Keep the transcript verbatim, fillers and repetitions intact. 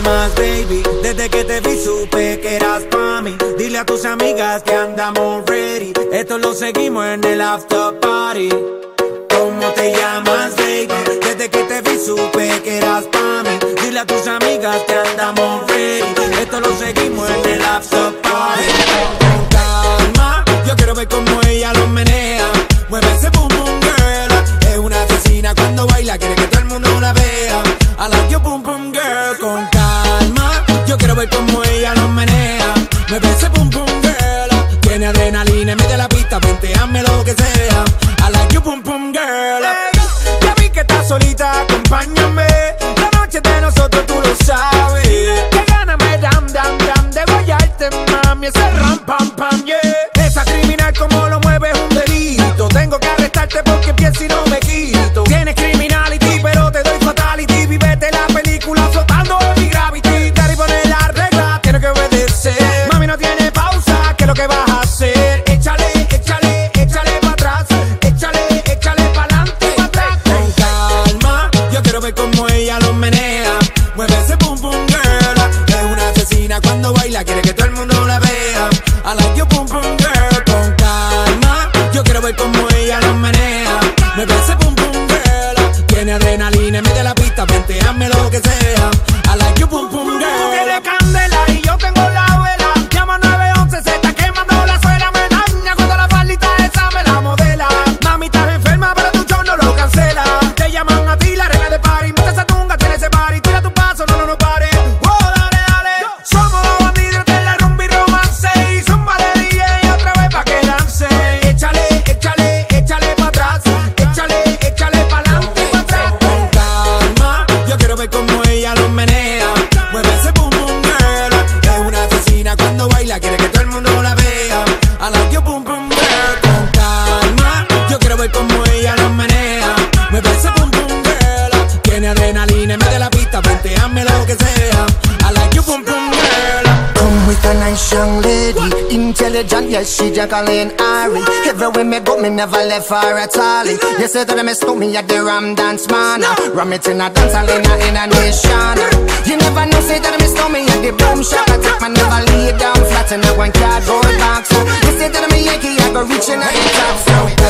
llamas, baby? Desde que te vi supe que eras pa' mí. Dile a tus amigas que andamos ready. Esto lo seguimos en el after party. ¿Cómo te llamas, baby? Desde que te vi supe que eras pa' mí. Dile a tus amigas que andamos ready. Esto lo seguimos en el after party. Con calma, yo quiero ver cómo ella lo menea. Mueve ese boom boom girl. Es una asesina cuando baila, quiere que todo el mundo la vea. I like your boom boom girl. Con calma, yo quiero ver cómo ella lo menea. Mueve ese boom boom girl. Tiene adrenalina, mete la pista, vente, hazme lo que sea. I like your boom boom girl. Hey, ya vi que estás solita, acompáñame. La noche de nosotros tú lo sabes. Que gana me dam dam dam de guayarte, mami. Ese ram pam pam yeah. Esa criminal como lo mueve es un delito. Tengo que arrestarte porque pienso y no me quito. Tienes criminality pero te doy fatality. Vivete la película flotando en mi gravity. Daddy pone la regla, tiene que obedecer. Mami no tiene pausa, ¿qué es lo que vas a hacer? Échale, échale, échale pa' atrás. Échale, échale pa'lante, pa' atrás. Con calma, yo quiero ver cómo ella lo menea. Mueve ese boom boom girl. Es una asesina cuando baila, quiere que todo el mundo la vea. I like your boom boom girl. Con calma, yo quiero ver cómo ella lo menea. Mueve ese boom boom girl. Tiene adrenalina, mete la pista, vente, hazme lo que sea. I like your boom boom girl. Tú tienes candela y yo tengo la vela. Llama nueve once, se está quemando la suela. Me daña cuando la faldita esa me la modela. Mami, estás enferma, pero tu show no lo cancela. Te llaman a ti, la regla de party. Mete esa tunga, tiene ese party. Tira tu paso, no, no, no pare. Oh, dale, dale. Somos los bandidos de la rumba y romance. Y zumba de D J otra vez pa' que lance. Échale, échale, échale pa' atrás. Échale, échale pa'lante, pa' atrás. Con calma, yo quiero ver cómo ella lo menea. Mueve ese boom boom girl. Es una asesina cuando baila, quiere que todo el mundo la vea. I like your boom boom girl. Con calma, yo quiero ver cómo ella lo menea. Mueve ese boom boom girl. Tiene adrenalina, mete la pista, vente, hazme lo que sea. I like your boom boom girl. Come with a nice young lady, intelligent, yes, she Jacqueline Ari. Everywhere me go, me never left her at all. You say that me stole me at the Ram Dance Man. Ram it in a dance hall in a, in a nation. You never know, say that me stole me at the Boom Shop. I take my never lay down flat in a one cardboard box. You say that me Yankee, I go reaching at the top. So